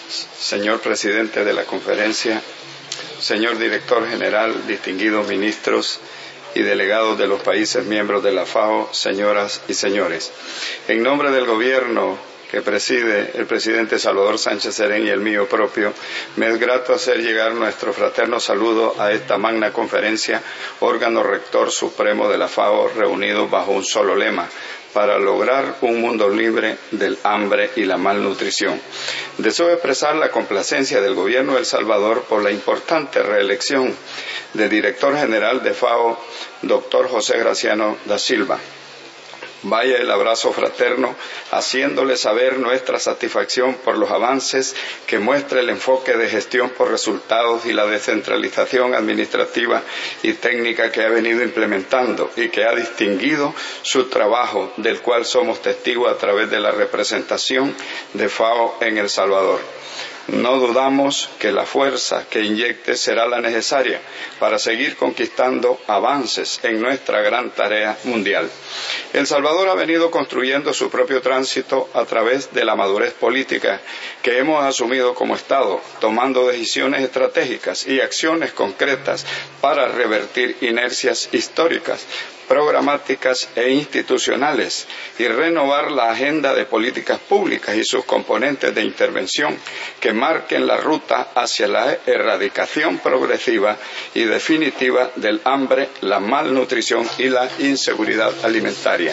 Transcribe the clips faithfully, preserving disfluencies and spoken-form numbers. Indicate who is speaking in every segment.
Speaker 1: señor presidente de la conferencia, señor director general, distinguidos ministros y delegados de los países miembros de la FAO, señoras y señores. En nombre del gobierno que preside el presidente Salvador Sánchez Serén y el mío propio, me es grato hacer llegar nuestro fraterno saludo a esta magna conferencia, órgano rector supremo de la FAO, reunidos bajo un solo lema: para lograr un mundo libre del hambre y la malnutrición. Deseo expresar la complacencia del gobierno de El Salvador por la importante reelección del director general de FAO, doctor José Graciano da Silva. Vaya el abrazo fraterno, haciéndole saber nuestra satisfacción por los avances que muestra el enfoque de gestión por resultados y la descentralización administrativa y técnica que ha venido implementando y que ha distinguido su trabajo, del cual somos testigos a través de la representación de FAO en El Salvador. No dudamos que la fuerza que inyecte será la necesaria para seguir conquistando avances en nuestra gran tarea mundial. El Salvador ha venido construyendo su propio tránsito a través de la madurez política que hemos asumido como Estado, tomando decisiones estratégicas y acciones concretas para revertir inercias históricas, programáticas e institucionales y renovar la agenda de políticas públicas y sus componentes de intervención que marquen la ruta hacia la erradicación progresiva y definitiva del hambre, la malnutrición y la inseguridad alimentaria.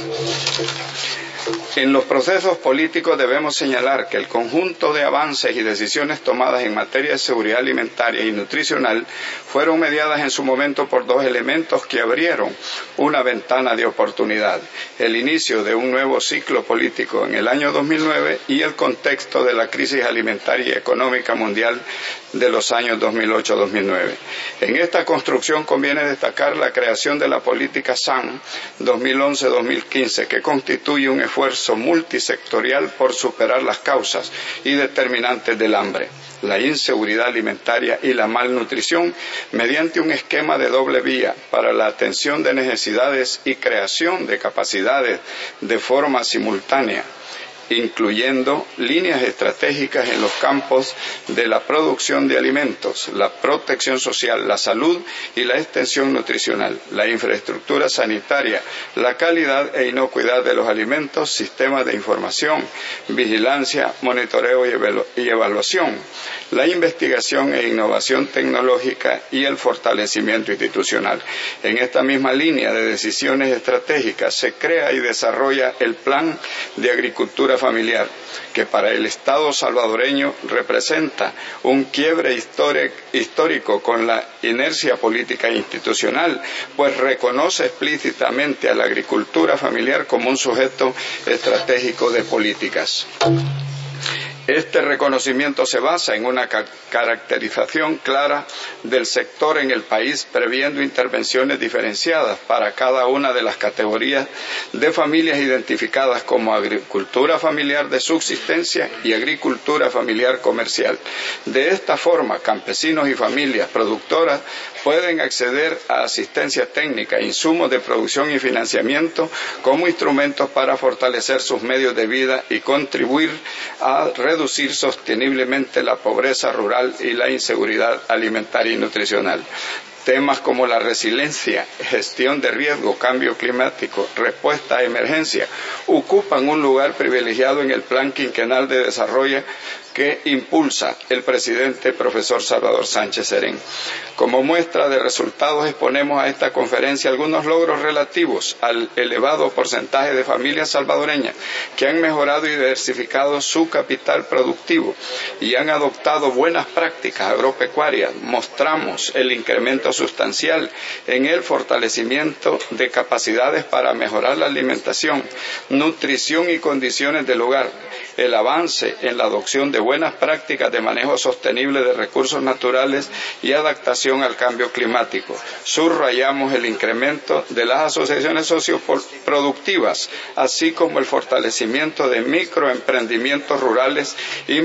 Speaker 1: En los procesos políticos debemos señalar que el conjunto de avances y decisiones tomadas en materia de seguridad alimentaria y nutricional fueron mediadas en su momento por dos elementos que abrieron una ventana de oportunidad: el inicio de un nuevo ciclo político en el año dos mil nueve y el contexto de la crisis alimentaria y económica mundial de los años dos mil ocho a dos mil nueve. En esta construcción conviene destacar la creación de la política S A M dos mil once a dos mil quince, que constituye un esfuerzo multisectorial por superar las causas y determinantes del hambre, la inseguridad alimentaria y la malnutrición mediante un esquema de doble vía para la atención de necesidades y creación de capacidades de forma simultánea, incluyendo líneas estratégicas en los campos de la producción de alimentos, la protección social, la salud y la extensión nutricional, la infraestructura sanitaria, la calidad e inocuidad de los alimentos, sistemas de información, vigilancia, monitoreo y evaluación, la investigación e innovación tecnológica y el fortalecimiento institucional. En esta misma línea de decisiones estratégicas se crea y desarrolla el Plan de Agricultura Familiar, que para el Estado salvadoreño representa un quiebre histórico con la inercia política e institucional, pues reconoce explícitamente a la agricultura familiar como un sujeto estratégico de políticas. Este reconocimiento se basa en una ca- caracterización clara del sector en el país, previendo intervenciones diferenciadas para cada una de las categorías de familias identificadas como agricultura familiar de subsistencia y agricultura familiar comercial. De esta forma, campesinos y familias productoras pueden acceder a asistencia técnica, insumos de producción y financiamiento como instrumentos para fortalecer sus medios de vida y contribuir a reducir reducir sosteniblemente la pobreza rural y la inseguridad alimentaria y nutricional. Temas como la resiliencia, gestión de riesgo, cambio climático, respuesta a emergencia, ocupan un lugar privilegiado en el Plan Quinquenal de Desarrollo que impulsa el presidente profesor Salvador Sánchez Serén. Como muestra de resultados exponemos a esta conferencia algunos logros relativos al elevado porcentaje de familias salvadoreñas que han mejorado y diversificado su capital productivo y han adoptado buenas prácticas agropecuarias. Mostramos el incremento sustancial en el fortalecimiento de capacidades para mejorar la alimentación, nutrición y condiciones del hogar, el avance en la adopción de buenas prácticas de manejo sostenible de recursos naturales y adaptación al cambio climático. Subrayamos el incremento de las asociaciones socioproductivas, así como el fortalecimiento de microemprendimientos rurales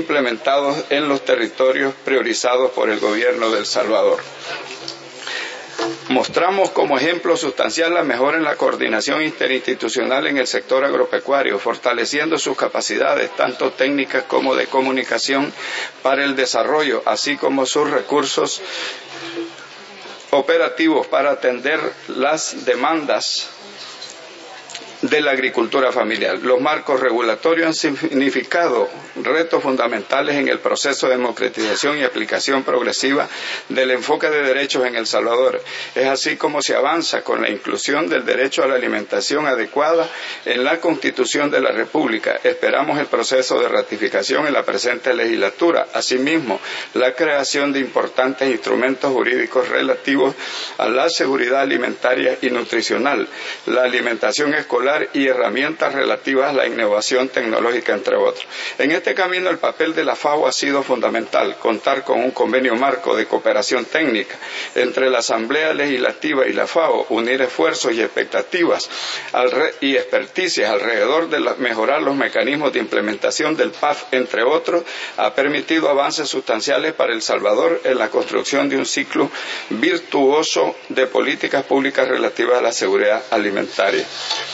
Speaker 1: implementados en los territorios priorizados por el gobierno de El Salvador. Mostramos como ejemplo sustancial la mejora en la coordinación interinstitucional en el sector agropecuario, fortaleciendo sus capacidades, tanto técnicas como de comunicación, para el desarrollo, así como sus recursos operativos para atender las demandas de la agricultura familiar. Los marcos regulatorios han significado retos fundamentales en el proceso de democratización y aplicación progresiva del enfoque de derechos en El Salvador. Es así como se avanza con la inclusión del derecho a la alimentación adecuada en la Constitución de la República. Esperamos el proceso de ratificación en la presente legislatura. Asimismo, la creación de importantes instrumentos jurídicos relativos a la seguridad alimentaria y nutricional, la alimentación escolar y herramientas relativas a la innovación tecnológica, entre otros. En este camino el papel de la FAO ha sido fundamental. Contar con un convenio marco de cooperación técnica entre la Asamblea Legislativa y la FAO, unir esfuerzos y expectativas y experticias alrededor de la, mejorar los mecanismos de implementación del P A F, entre otros, ha permitido avances sustanciales para El Salvador en la construcción de un ciclo virtuoso de políticas públicas relativas a la seguridad alimentaria.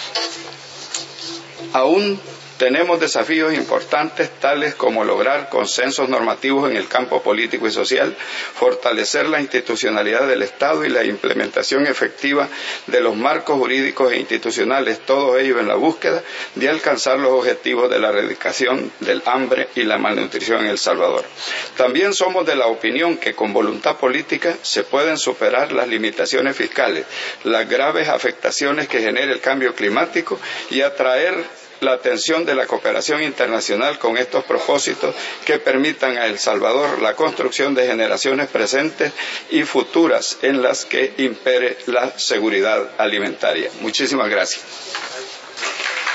Speaker 1: Aún tenemos desafíos importantes tales como lograr consensos normativos en el campo político y social, fortalecer la institucionalidad del Estado y la implementación efectiva de los marcos jurídicos e institucionales, todo ello en la búsqueda de alcanzar los objetivos de la erradicación del hambre y la malnutrición en El Salvador. También somos de la opinión que con voluntad política se pueden superar las limitaciones fiscales, las graves afectaciones que genera el cambio climático y atraer la atención de la cooperación internacional con estos propósitos que permitan a El Salvador la construcción de generaciones presentes y futuras en las que impere la seguridad alimentaria. Muchísimas gracias.